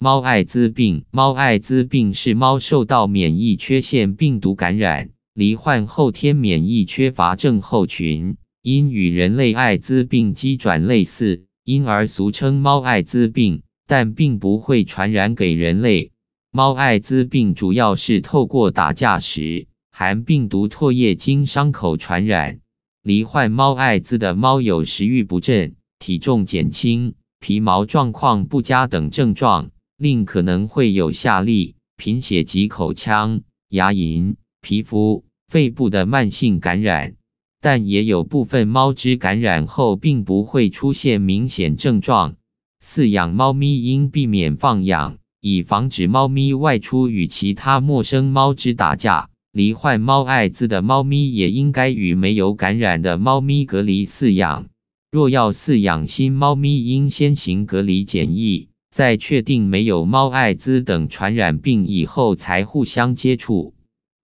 猫艾滋病，猫艾滋病是猫受到免疫缺陷病毒感染，罹患后天免疫缺乏症候群，因与人类艾滋病机转类似，因而俗称猫艾滋病，但并不会传染给人类。猫艾滋病主要是透过打架时含病毒唾液经伤口传染。罹患猫艾滋的猫有食欲不振、体重减轻、皮毛状况不佳等症状。另可能会有下痢、贫血及口腔、牙龈、皮肤、肺部的慢性感染，但也有部分猫只感染后并不会出现明显症状。饲养猫咪应避免放养，以防止猫咪外出与其他陌生猫只打架。罹患猫艾滋的猫咪也应该与没有感染的猫咪隔离饲养。若要饲养新猫咪，应先行隔离检疫。在确定没有猫艾滋等传染病以后，才互相接触。